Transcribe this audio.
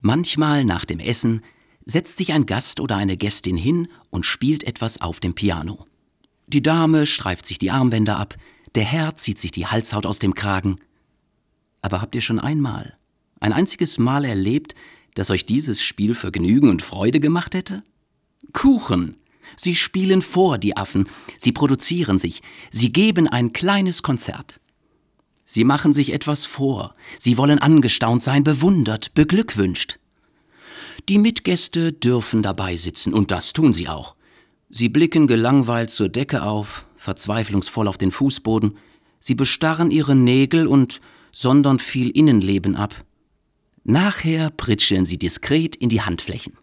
Manchmal nach dem Essen setzt sich ein Gast oder eine Gästin hin und spielt etwas auf dem Piano. Die Dame streift sich die Armbänder ab, der Herr zieht sich die Halshaut aus dem Kragen. Aber habt ihr schon ein einziges Mal erlebt, dass euch dieses Spiel Vergnügen und Freude gemacht hätte? Kuchen! Sie spielen vor, die Affen, sie produzieren sich, sie geben ein kleines Konzert. Sie machen sich etwas vor, sie wollen angestaunt sein, bewundert, beglückwünscht. Die Mitgäste dürfen dabei sitzen, und das tun sie auch. Sie blicken gelangweilt zur Decke auf, verzweiflungsvoll auf den Fußboden, sie bestarren ihre Nägel und sondern viel Innenleben ab. Nachher pritscheln sie diskret in die Handflächen.